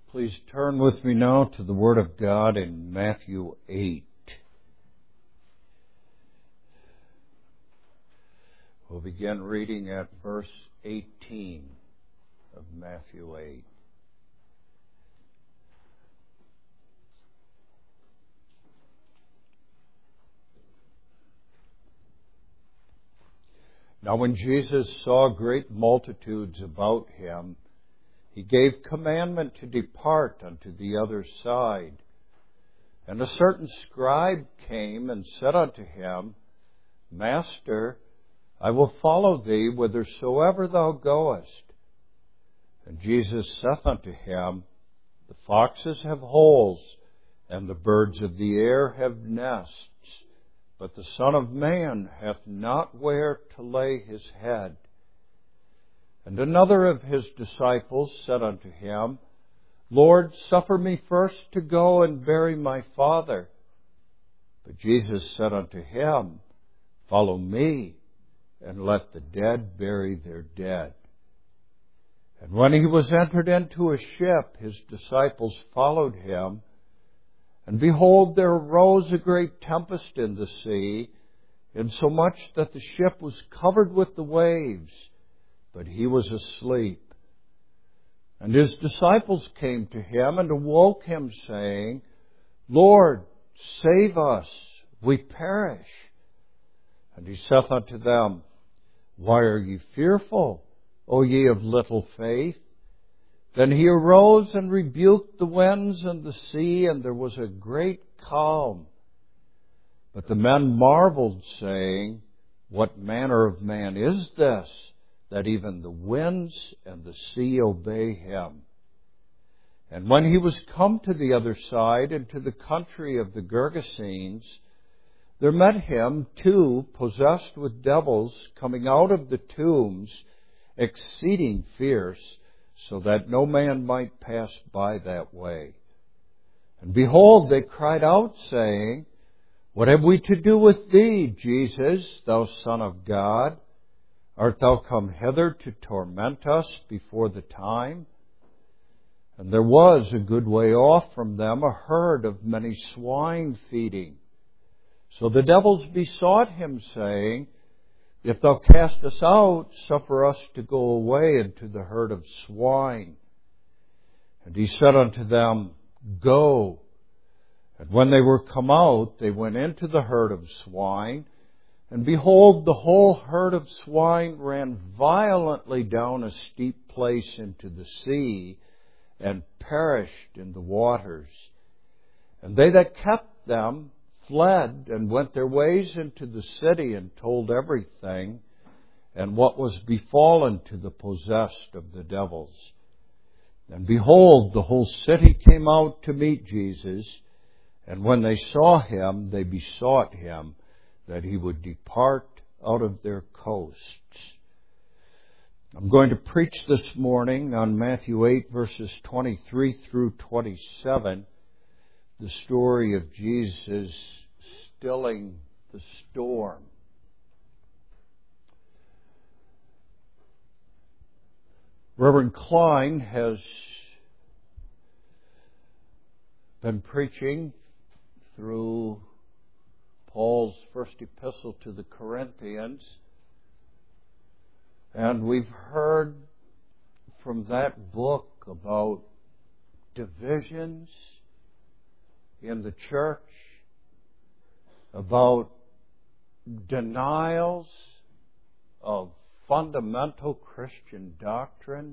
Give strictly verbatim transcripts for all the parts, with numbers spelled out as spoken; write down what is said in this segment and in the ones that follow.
Please turn with me now to the Word of God in Matthew eight. We'll begin reading at verse eighteen of Matthew eight. Now when Jesus saw great multitudes about him, he gave commandment to depart unto the other side. And a certain scribe came and said unto him, Master, I will follow thee whithersoever thou goest. And Jesus saith unto him, The foxes have holes, and the birds of the air have nests, but the Son of Man hath not where to lay his head. And another of his disciples said unto him, Lord, suffer me first to go and bury my father. But Jesus said unto him, Follow me, and let the dead bury their dead. And when he was entered into a ship, his disciples followed him. And behold, there arose a great tempest in the sea, insomuch that the ship was covered with the waves, but he was asleep. And his disciples came to him and awoke him, saying, Lord, save us, we perish. And he saith unto them, Why are ye fearful, O ye of little faith? Then he arose and rebuked the winds and the sea, and there was a great calm. But the men marveled, saying, What manner of man is this, that even the winds and the sea obey him? And when he was come to the other side, into the country of the Gergesenes, there met him two possessed with devils, coming out of the tombs, exceeding fierce, so that no man might pass by that way. And behold, they cried out, saying, What have we to do with thee, Jesus, thou Son of God? Art thou come hither to torment us before the time? And there was a good way off from them a herd of many swine feeding. So the devils besought him, saying, If thou cast us out, suffer us to go away into the herd of swine. And he said unto them, Go. And when they were come out, they went into the herd of swine. And behold, the whole herd of swine ran violently down a steep place into the sea, and perished in the waters. And they that kept them fled, and went their ways into the city, and told everything, and what was befallen to the possessed of the devils. And behold, the whole city came out to meet Jesus, and when they saw him, they besought him that he would depart out of their coasts. I'm going to preach this morning on Matthew eight, verses twenty-three through twenty-seven, the story of Jesus stilling the storm. Reverend Klein has been preaching through Paul's first epistle to the Corinthians, and we've heard from that book about divisions in the church, about denials of fundamental Christian doctrines,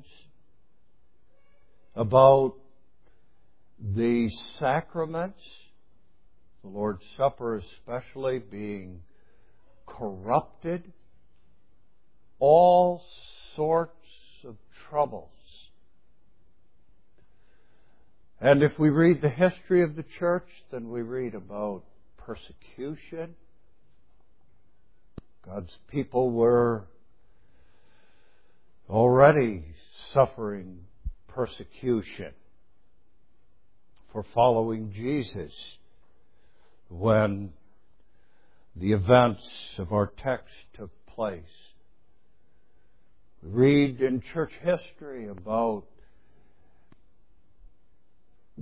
about the sacraments, the Lord's Supper especially, being corrupted, all sorts of troubles. And if we read the history of the church, then we read about persecution. God's people were already suffering persecution for following Jesus when the events of our text took place. We read in church history about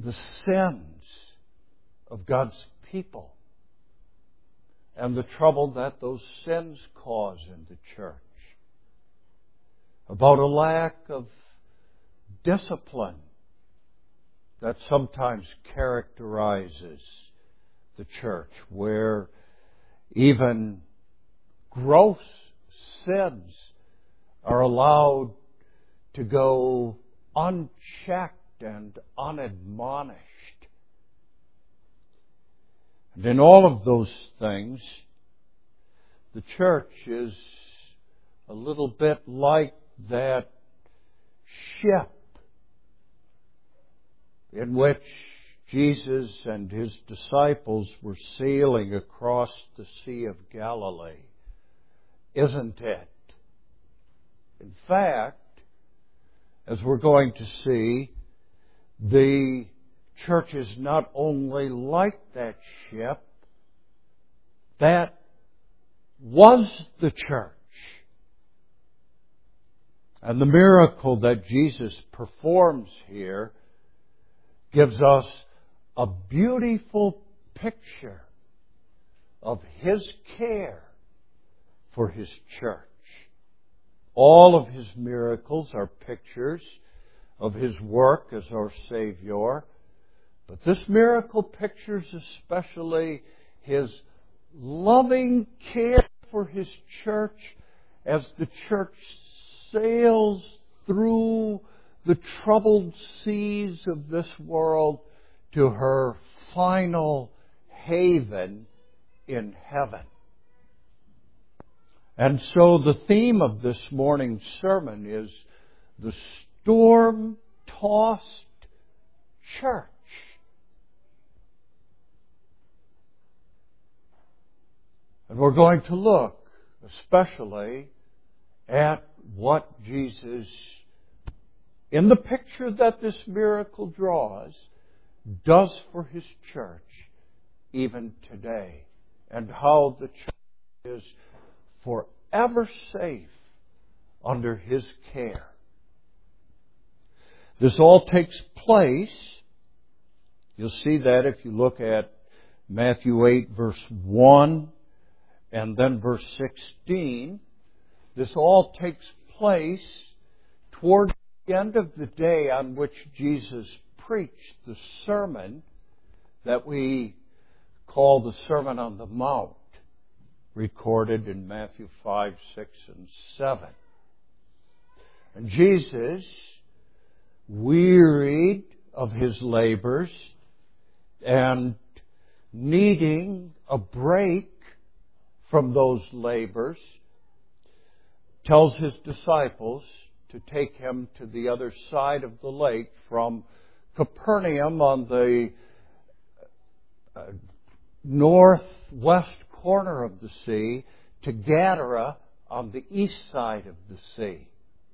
the sins of God's people and the trouble that those sins cause in the church, about a lack of discipline that sometimes characterizes the church, where even gross sins are allowed to go unchecked and unadmonished. And in all of those things, the church is a little bit like that ship in which Jesus and His disciples were sailing across the Sea of Galilee, isn't it? In fact, as we're going to see, the church is not only like that ship, that was the church. And the miracle that Jesus performs here gives us a beautiful picture of His care for His church. All of His miracles are pictures of His work as our Savior, but this miracle pictures especially His loving care for His church as the church sails through the troubled seas of this world to her final haven in heaven. And so the theme of this morning's sermon is the storm-tossed church. And we're going to look especially at what Jesus, in the picture that this miracle draws, does for His church even today, and how the church is forever safe under His care. This all takes place, you'll see that if you look at Matthew eight verse one and then verse sixteen. This all takes place toward the end of the day on which Jesus preached the sermon that we call the Sermon on the Mount, recorded in Matthew five, six, and seven. And Jesus, wearied of His labors and needing a break from those labors, tells His disciples to take Him to the other side of the lake from Capernaum on the uh, northwest corner of the sea to Gadara on the east side of the sea.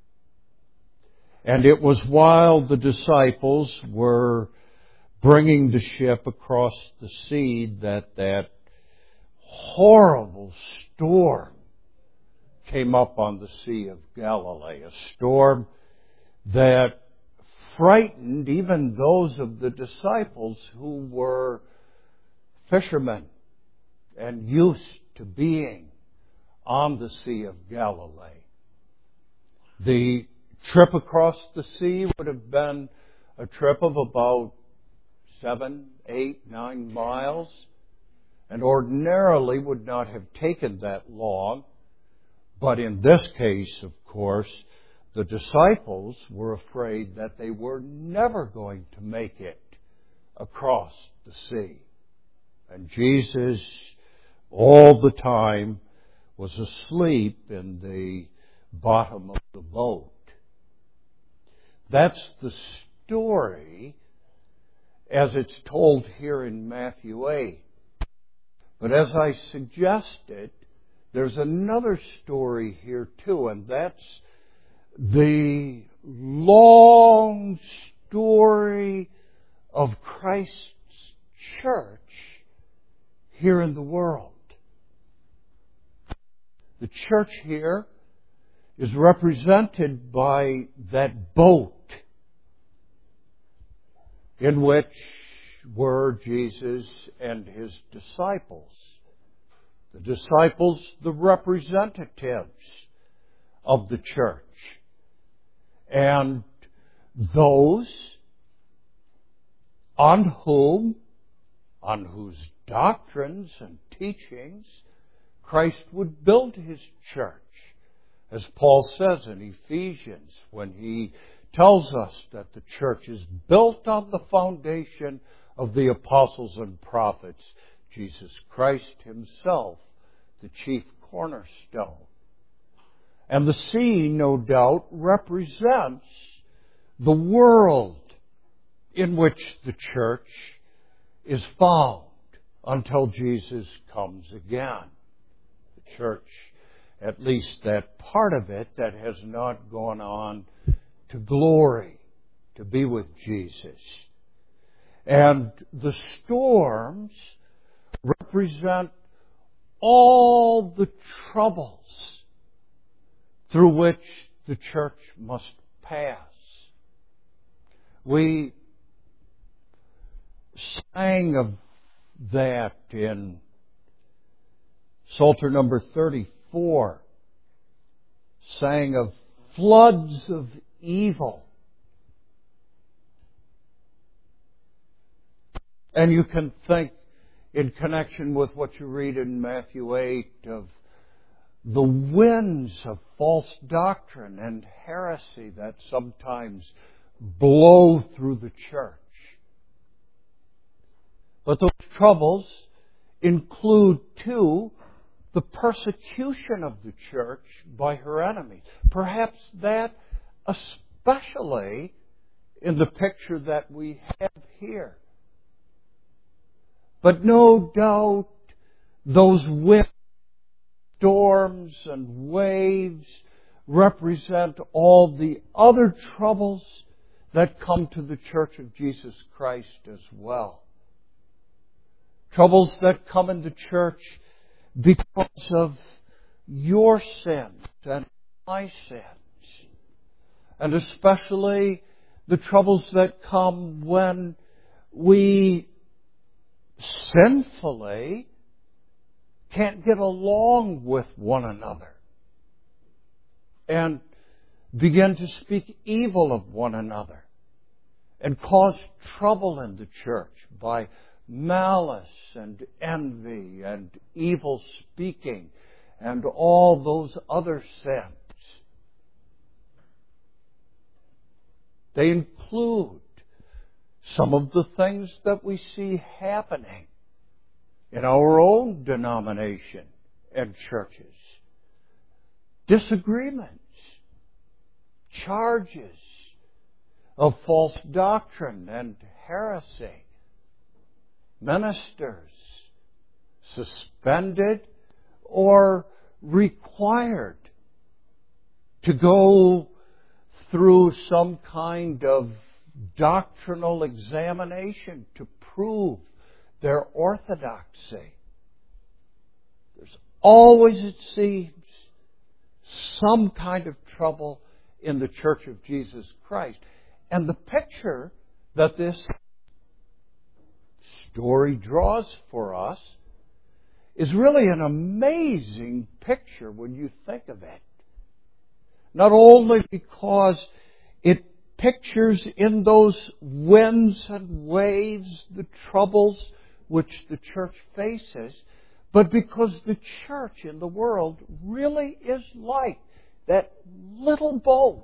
And it was while the disciples were bringing the ship across the sea that that horrible storm came up on the Sea of Galilee, a storm that frightened even those of the disciples who were fishermen and used to being on the Sea of Galilee. The trip across the sea would have been a trip of about seven, eight, nine miles, and ordinarily would not have taken that long. But in this case, of course, the disciples were afraid that they were never going to make it across the sea. And Jesus, all the time, was asleep in the bottom of the boat. That's the story as it's told here in Matthew eight. But as I suggested, there's another story here too, and that's the long story of Christ's church here in the world. The church here is represented by that boat. in which were Jesus and His disciples. The disciples, the representatives of the church. And those on whom, on whose doctrines and teachings Christ would build His church. As Paul says in Ephesians, when he tells us that the church is built on the foundation of the apostles and prophets, Jesus Christ Himself, the chief cornerstone. And the sea, no doubt, represents the world in which the church is found until Jesus comes again. The church, at least that part of it that has not gone on to glory, to be with Jesus. And the storms represent all the troubles through which the church must pass. We sang of that in Psalter number thirty-four, sang of floods of evil. And you can think in connection with what you read in Matthew eight of the winds of false doctrine and heresy that sometimes blow through the church. But those troubles include, too, the persecution of the church by her enemies. Perhaps that especially in the picture that we have here. But no doubt those wind storms and waves represent all the other troubles that come to the Church of Jesus Christ as well. Troubles that come in the church because of your sins and my sins. And especially the troubles that come when we sinfully can't get along with one another and begin to speak evil of one another and cause trouble in the church by malice and envy and evil speaking and all those other sins. They include some of the things that we see happening in our own denomination and churches. Disagreements, charges of false doctrine and heresy, ministers suspended or required to go through some kind of doctrinal examination to prove their orthodoxy. There's always, it seems, some kind of trouble in the Church of Jesus Christ. And the picture that this story draws for us is really an amazing picture when you think of it. Not only because it pictures in those winds and waves the troubles which the church faces, but because the church in the world really is like that little boat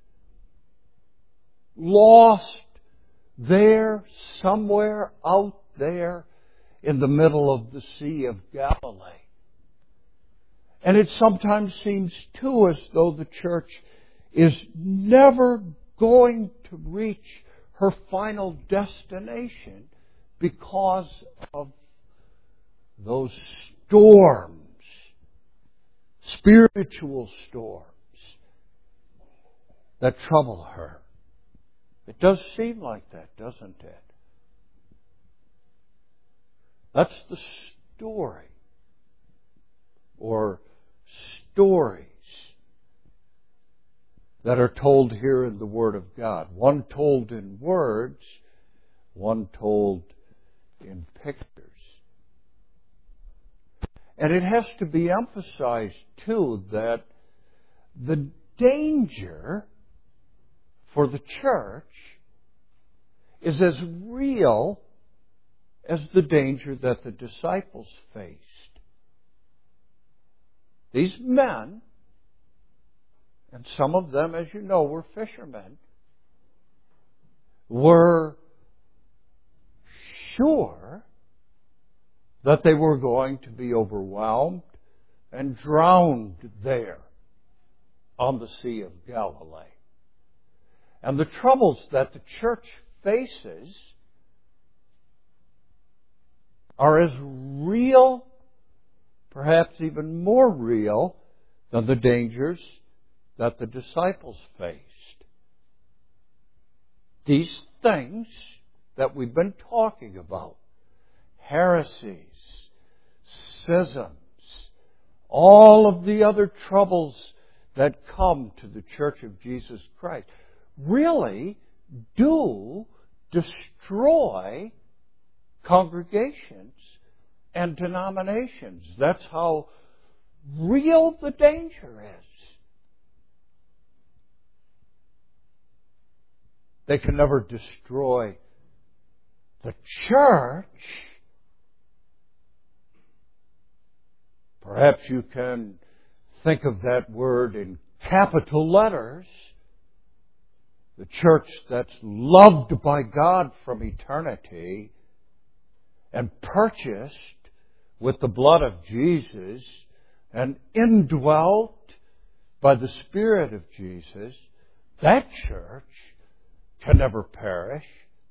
lost there, somewhere out there in the middle of the Sea of Galilee. And it sometimes seems too as though the church is never going to reach her final destination because of those storms, spiritual storms that trouble her. It does seem like that, doesn't it? That's the story, or stories, that are told here in the Word of God. One told in words, one told in pictures. And it has to be emphasized, too, that the danger for the church is as real as the danger that the disciples faced. These men, and some of them, as you know, were fishermen, were sure that they were going to be overwhelmed and drowned there on the Sea of Galilee. And the troubles that the church faces are as real, perhaps even more real, than the dangers that the disciples faced. These things that we've been talking about, heresies, schisms, all of the other troubles that come to the Church of Jesus Christ, really do destroy congregations and denominations. That's how real the danger is. They can never destroy the church. Perhaps you can think of that word in capital letters. The church that's loved by God from eternity and purchased with the blood of Jesus and indwelt by the Spirit of Jesus, that church can never perish.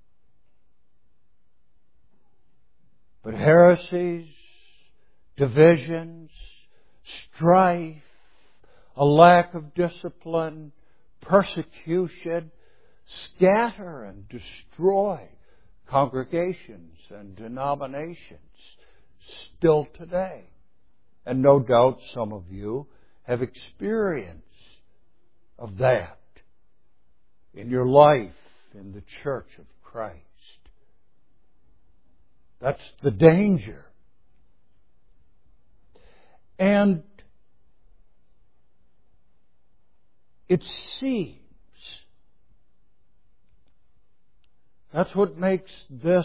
But heresies, divisions, strife, a lack of discipline, persecution, scatter and destroy congregations and denominations still today. And no doubt some of you have experience of that in your life in the Church of Christ. That's the danger. And it seems that's what makes this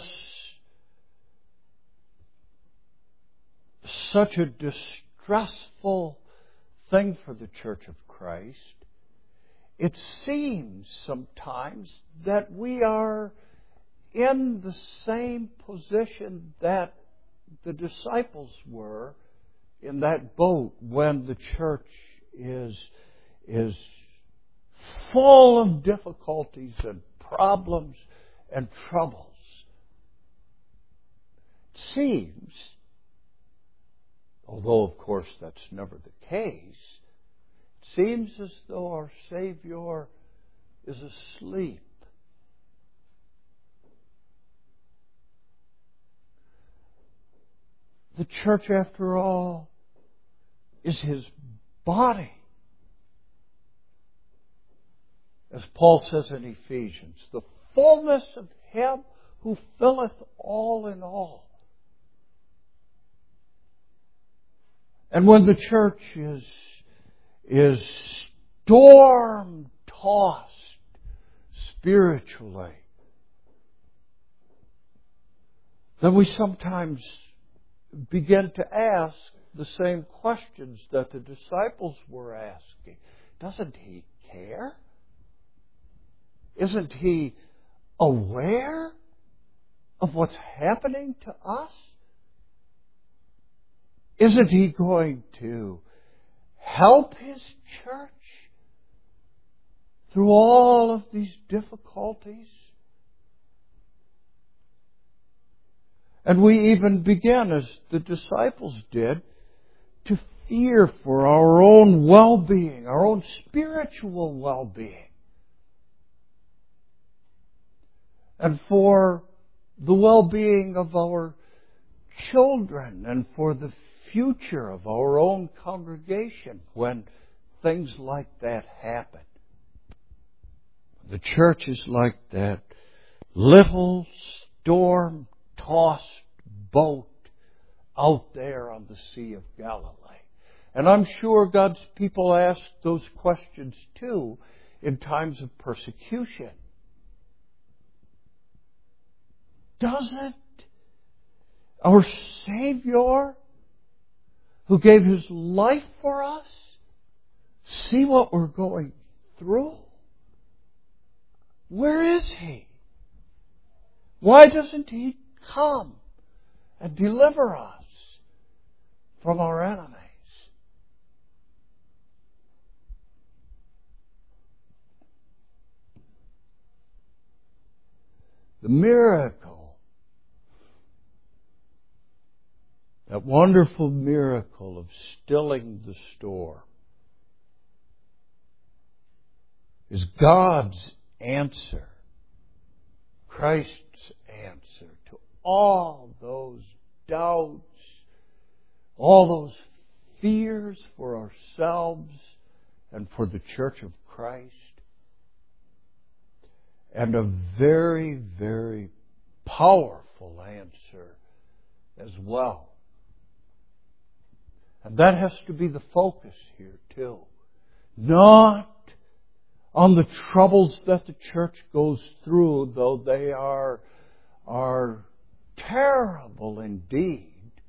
such a distressful thing for the Church of Christ. It seems sometimes that we are in the same position that the disciples were in that boat when the church is, is full of difficulties and problems and troubles. It seems, although of course that's never the case, it seems as though our Savior is asleep. The church, after all, is His body. As Paul says in Ephesians, the fullness of Him who filleth all in all. And when the church is, is storm-tossed spiritually, then we sometimes begin to ask the same questions that the disciples were asking. Doesn't He care? Isn't He aware of what's happening to us? Isn't He going to help His church through all of these difficulties? And we even begin, as the disciples did, to fear for our own well-being, our own spiritual well-being, and for the well-being of our children, and for the future of our own congregation when things like that happen. The church is like that little storm-tossed boat out there on the Sea of Galilee. And I'm sure God's people ask those questions too in times of persecution. Doesn't our Savior, who gave His life for us, see what we're going through? Where is He? Why doesn't He come and deliver us from our enemies? The miracle, that wonderful miracle of stilling the storm, is God's answer, Christ's answer to all those doubts, all those fears for ourselves and for the Church of Christ. And a very, very powerful answer as well. And that has to be the focus here too. Not on the troubles that the church goes through, though they are, are terrible indeed.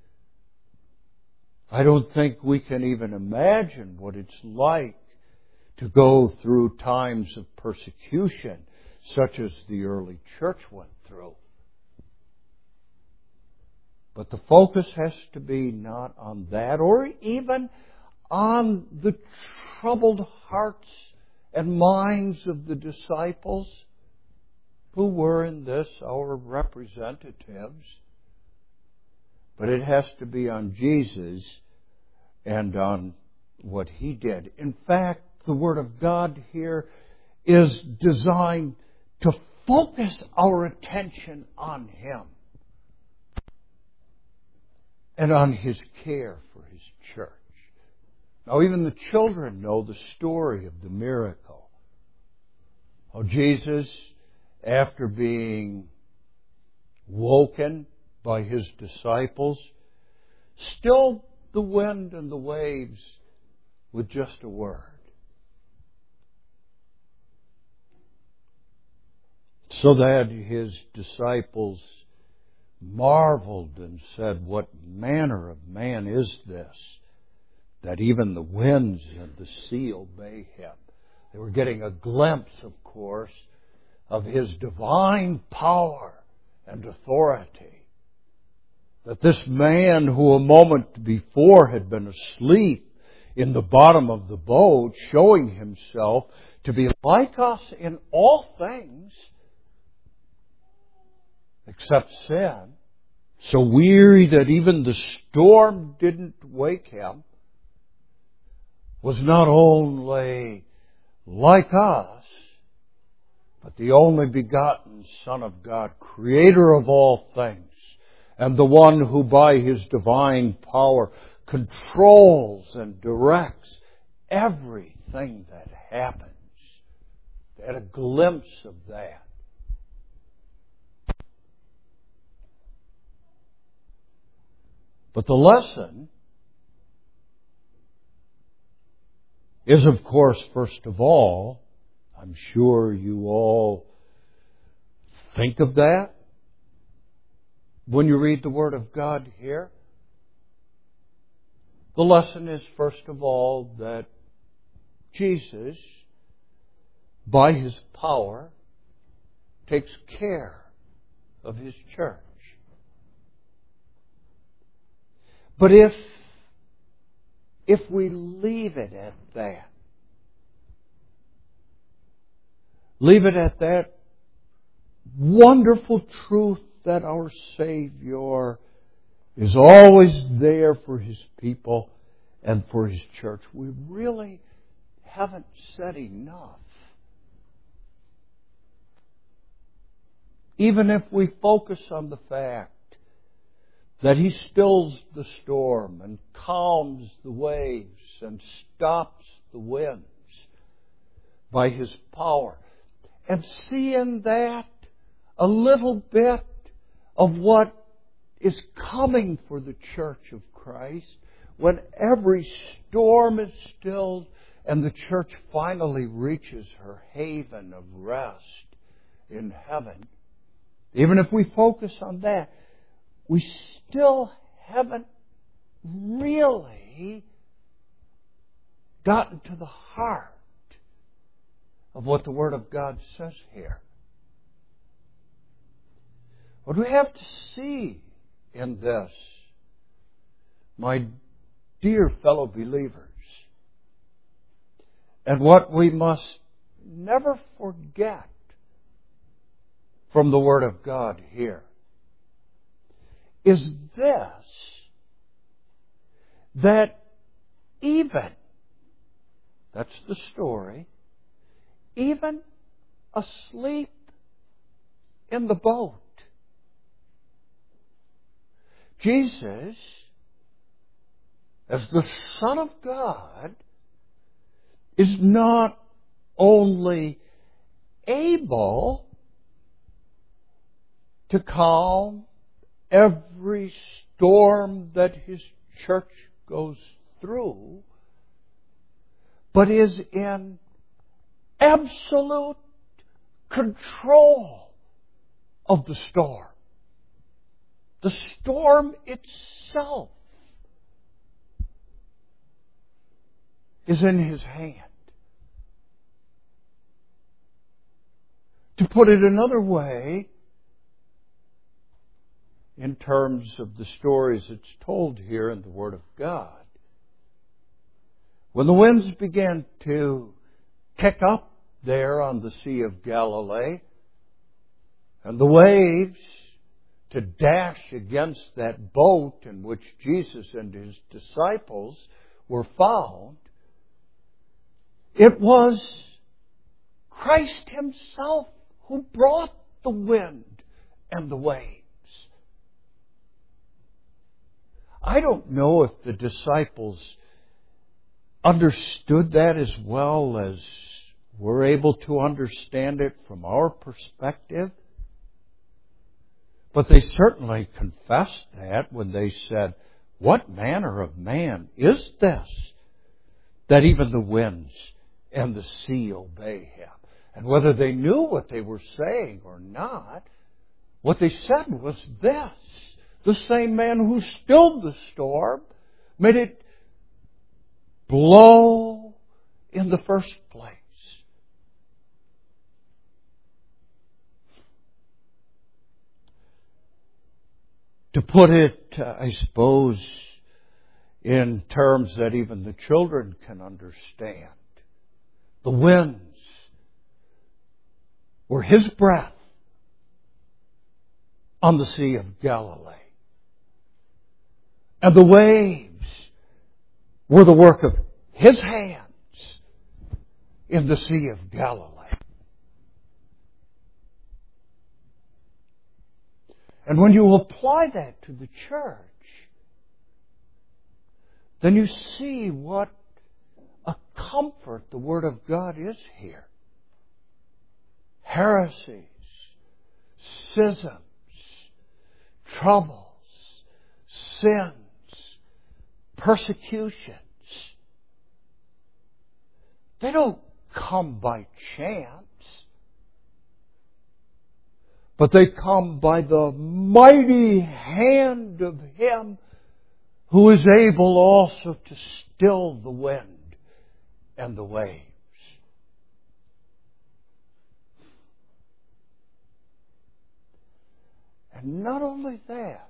I don't think we can even imagine what it's like to go through times of persecution such as the early church went through. But the focus has to be not on that, or even on the troubled hearts and minds of the disciples who were in this our representatives. But it has to be on Jesus and on what He did. In fact, the Word of God here is designed to focus our attention on Him and on His care for His church. Now, even the children know the story of the miracle. How Jesus, after being woken by His disciples, stilled the wind and the waves with just a word. So that His disciples marveled and said, "What manner of man is this, that even the winds and the sea obey Him?" They were getting a glimpse, of course, of His divine power and authority. That this man who a moment before had been asleep in the bottom of the boat, showing himself to be like us in all things, except sin, so weary that even the storm didn't wake him, was not only like us, but the only begotten Son of God, Creator of all things, and the one who by His divine power controls and directs everything that happens. They had a glimpse of that. But the lesson is, of course, first of all, I'm sure you all think of that when you read the Word of God here. The lesson is, first of all, that Jesus, by His power, takes care of His church. But if, if we leave it at that, leave it at that wonderful truth that our Savior is always there for His people and for His church, we really haven't said enough. Even if we focus on the fact that He stills the storm and calms the waves and stops the winds by His power, and see in that a little bit of what is coming for the church of Christ, when every storm is stilled and the church finally reaches her haven of rest in heaven, even if we focus on that, we still haven't really gotten to the heart of what the Word of God says here. What we have to see in this, my dear fellow believers, and what we must never forget from the Word of God here, is this, that even, that's the story, even asleep in the boat, Jesus, as the Son of God, is not only able to calm every storm that His church goes through, but is in absolute control of the storm. The storm itself is in His hand. To put it another way, in terms of the stories it's told here in the Word of God, when the winds began to kick up there on the Sea of Galilee, and the waves to dash against that boat in which Jesus and His disciples were found, it was Christ Himself who brought the wind and the waves. I don't know if the disciples understood that as well as we're able to understand it from our perspective. But they certainly confessed that when they said, "What manner of man is this, that even the winds and the sea obey Him?" And whether they knew what they were saying or not, what they said was this: the same man who stilled the storm made it blow in the first place. To put it, uh, I suppose, in terms that even the children can understand, the winds were His breath on the Sea of Galilee. And the waves were the work of His hands in the Sea of Galilee. And when you apply that to the church, then you see what a comfort the Word of God is here. Heresies, schisms, troubles, sins, persecutions, they don't come by chance, but they come by the mighty hand of Him who is able also to still the wind and the waves. And not only that,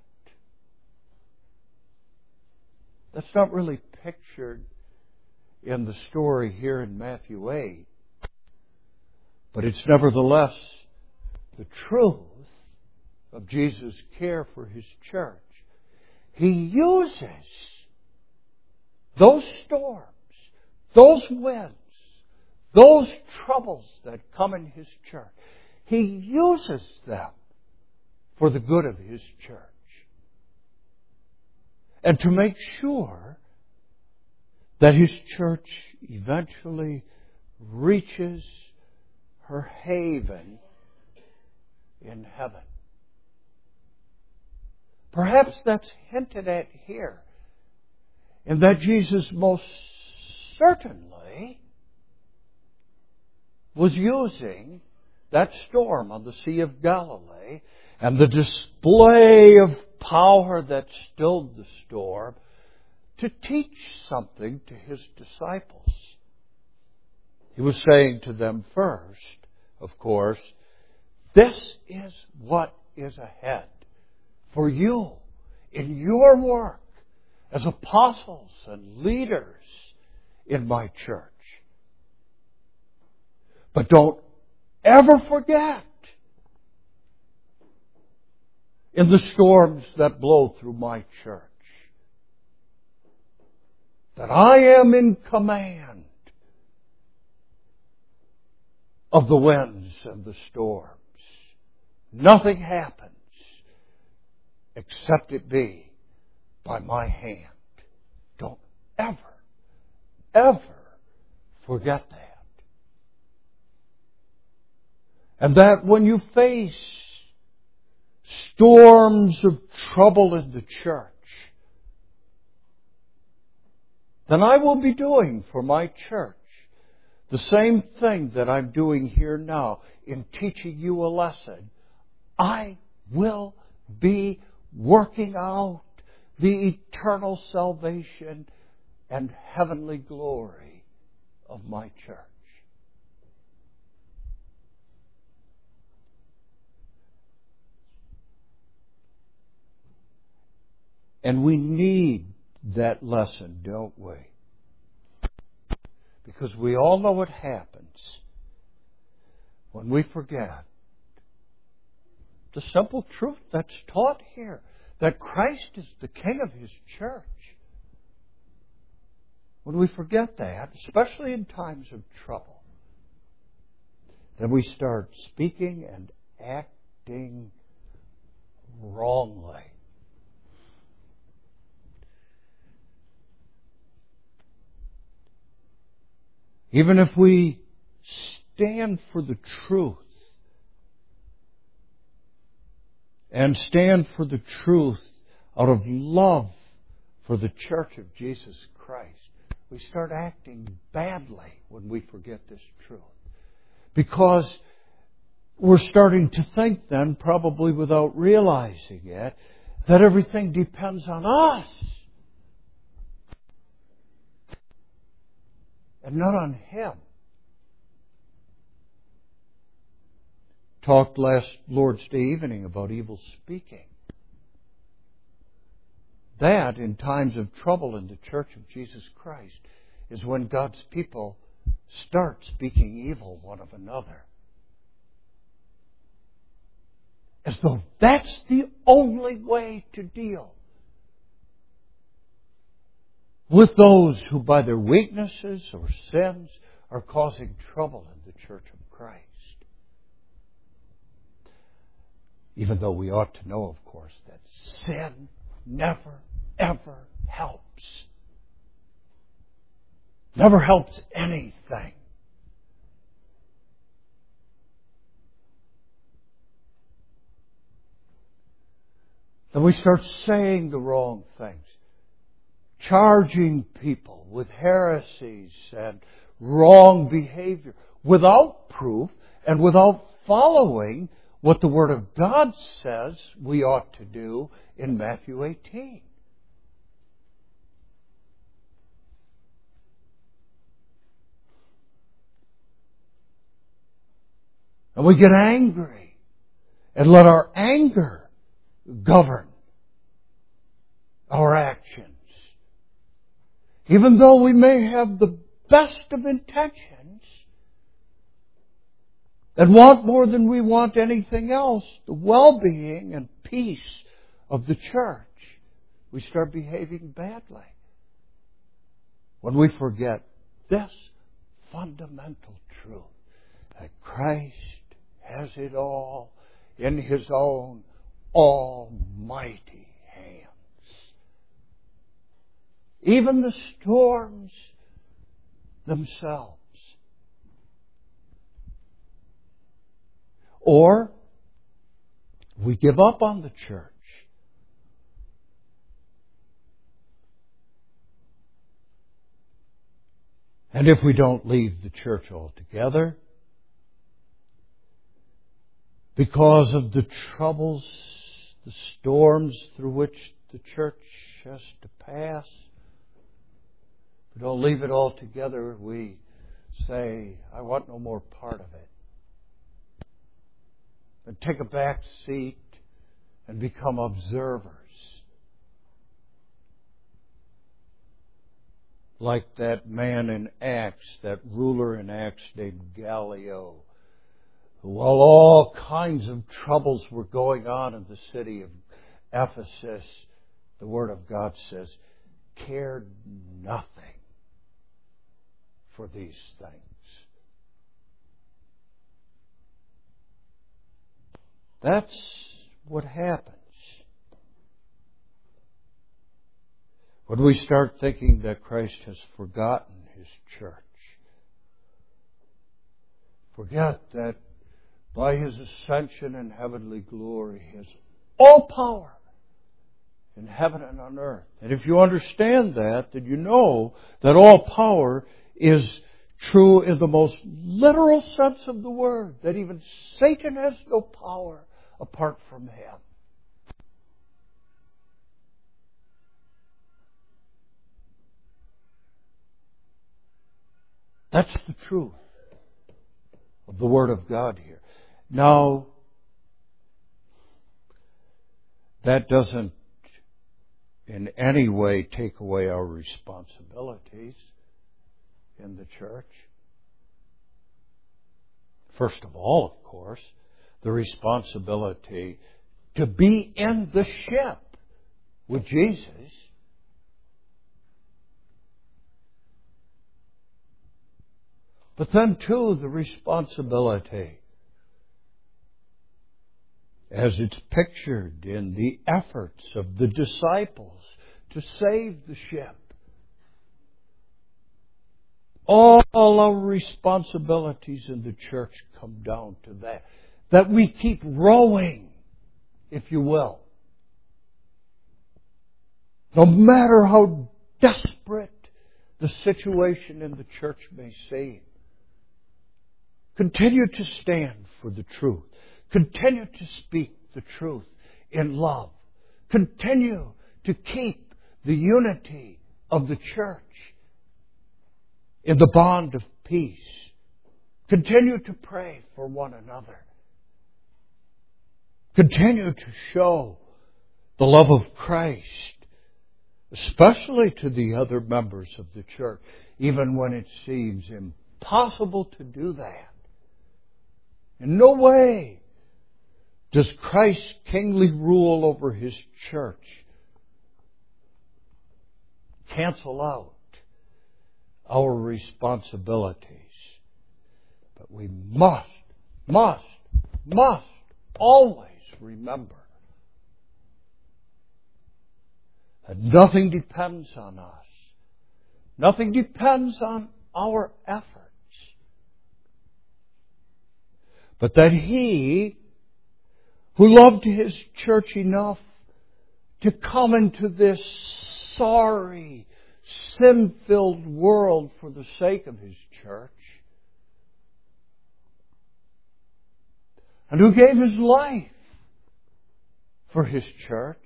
that's not really pictured in the story here in Matthew eight, but it's nevertheless the truth of Jesus' care for His church. He uses those storms, those winds, those troubles that come in His church. He uses them for the good of His church. And to make sure that His church eventually reaches her haven in heaven. Perhaps that's hinted at here, in that Jesus most certainly was using that storm on the Sea of Galilee and the display of power that stilled the storm to teach something to His disciples. He was saying to them first, of course, this is what is ahead for you in your work as apostles and leaders in my church. But don't ever forget, in the storms that blow through my church, that I am in command of the winds and the storms. Nothing happens except it be by my hand. Don't ever, ever forget that. And that when you face storms of trouble in the church, then I will be doing for my church the same thing that I'm doing here now in teaching you a lesson. I will be working out the eternal salvation and heavenly glory of my church. And we need that lesson, don't we? Because we all know what happens when we forget the simple truth that's taught here, that Christ is the King of His church. When we forget that, especially in times of trouble, then we start speaking and acting wrongly. Even if we stand for the truth and stand for the truth out of love for the church of Jesus Christ, we start acting badly when we forget this truth. Because we're starting to think then, probably without realizing it, that everything depends on us and not on Him. Talked last Lord's Day evening about evil speaking. That, in times of trouble in the church of Jesus Christ, is when God's people start speaking evil one of another. As though that's the only way to deal with those who by their weaknesses or sins are causing trouble in the church of Christ. Even though we ought to know, of course, that sin never, ever helps. Never helps anything. Then we start saying the wrong things, charging people with heresies and wrong behavior without proof and without following what the Word of God says we ought to do in Matthew eighteen. And we get angry and let our anger govern our actions. Even though we may have the best of intentions and want more than we want anything else, the well-being and peace of the church, we start behaving badly when we forget this fundamental truth, that Christ has it all in His own almighty hands. Even the storms themselves. Or we give up on the church And if we don't leave the church altogether, because of the troubles, the storms through which the church has to pass, if we don't leave it altogether, we say, I want no more part of it. And take a back seat and become observers. Like that man in Acts, that ruler in Acts named Gallio, who, while all kinds of troubles were going on in the city of Ephesus, the Word of God says, cared nothing for these things. That's what happens when we start thinking that Christ has forgotten His church. Forget that by His ascension and heavenly glory, He has all power in heaven and on earth. And if you understand that, then you know that all power is true in the most literal sense of the word, that even Satan has no power apart from Him. That's the truth of the Word of God here. Now, that doesn't in any way take away our responsibilities in the church. First of all, of course, the responsibility to be in the ship with Jesus. But then, too, the responsibility, as it's pictured in the efforts of the disciples to save the ship. All our responsibilities in the church come down to that. That we keep rowing, if you will. No matter how desperate the situation in the church may seem. Continue to stand for the truth. Continue to speak the truth in love. Continue to keep the unity of the church in the bond of peace. Continue to pray for one another. Continue to show the love of Christ, especially to the other members of the church, even when it seems impossible to do that. In no way does Christ's kingly rule over His church cancel out our responsibilities. But we must, must, must always remember that nothing depends on us. Nothing depends on our efforts. But that He, who loved His church enough to come into this sorry, sin-filled world for the sake of His church, and who gave His life for His church,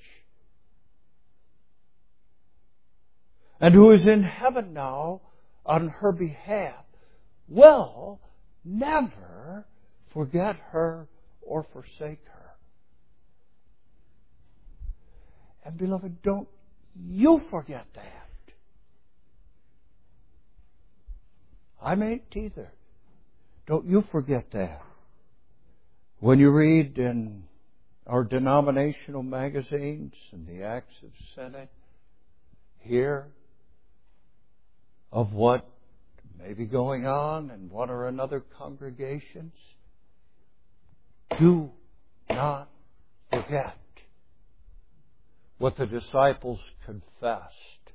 and who is in heaven now on her behalf, will never forget her or forsake her. And beloved, don't you forget that. I mayn't either. Don't you forget that. When you read in our denominational magazines and the Acts of Senate, hear of what may be going on in one or another congregations, do not forget what the disciples confessed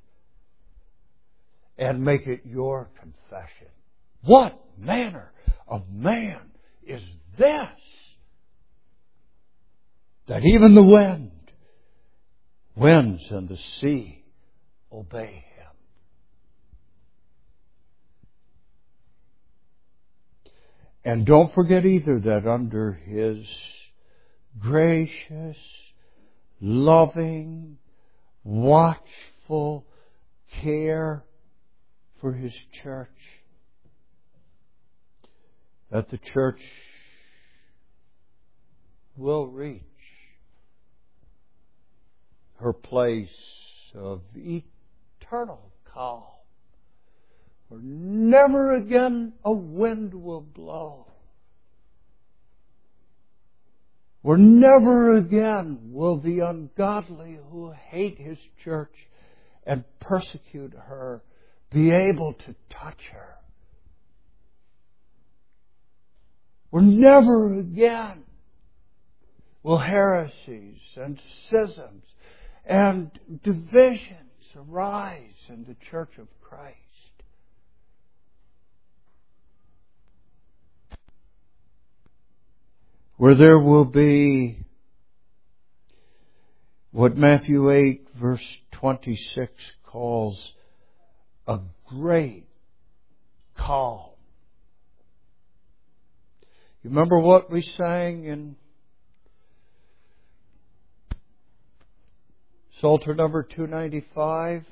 and make it your confession. What manner of man is this, that even the wind, winds and the sea obey Him? And don't forget either that under His gracious, loving, watchful care for His church, that the church will reach her place of eternal calm, where never again a wind will blow, where never again will the ungodly who hate His church and persecute her be able to touch her, where never again will heresies and schisms and divisions arise in the Church of Christ. Where there will be what Matthew eight verse twenty-six calls a great calm. You remember what we sang in Psalter number two ninety-five?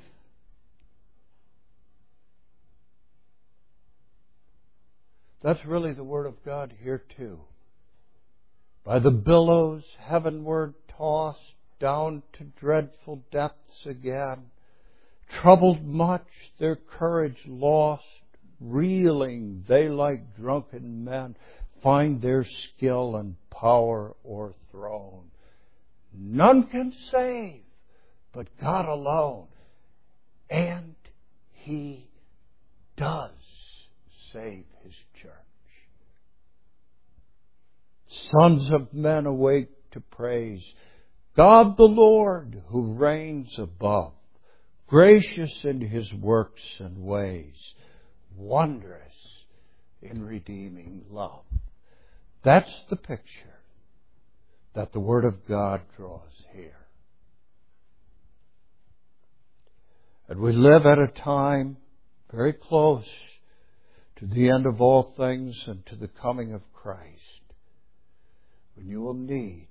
That's really the Word of God here too. By the billows heavenward tossed, down to dreadful depths again, troubled much, their courage lost, reeling, they like drunken men find their skill and power o'erthrown. None can save but God alone, and He does save His church. Sons of men awake to praise God the Lord who reigns above, gracious in His works and ways, wondrous in redeeming love. That's the picture that the Word of God draws here. And we live at a time very close to the end of all things and to the coming of Christ, when you will need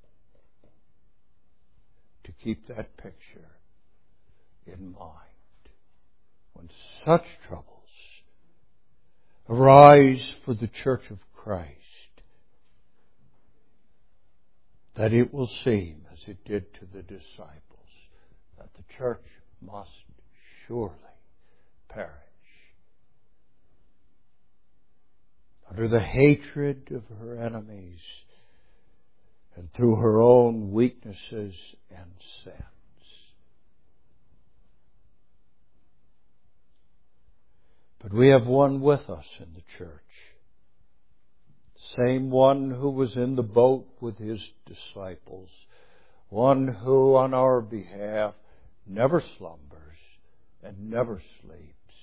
to keep that picture in mind. When such troubles arise for the Church of Christ, that it will seem, as it did to the disciples, that the church must surely perish under the hatred of her enemies and through her own weaknesses and sins. But we have one with us in the church. Same one who was in the boat with His disciples. One who on our behalf never slumbers and never sleeps.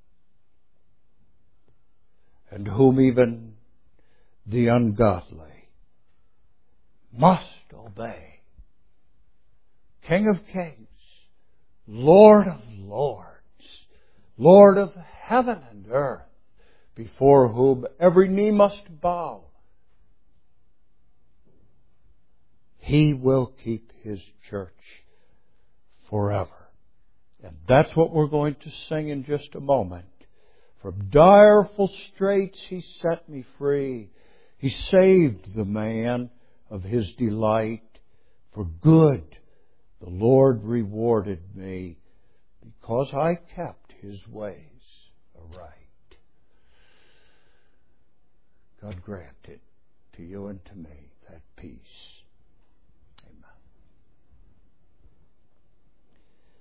And whom even the ungodly must obey. King of kings, Lord of lords, Lord of heaven and earth, before whom every knee must bow. He will keep His church forever. And that's what we're going to sing in just a moment. From direful straits He set me free. He saved the man of His delight. For good the Lord rewarded me, because I kept His ways aright. God grant it to you and to me, that peace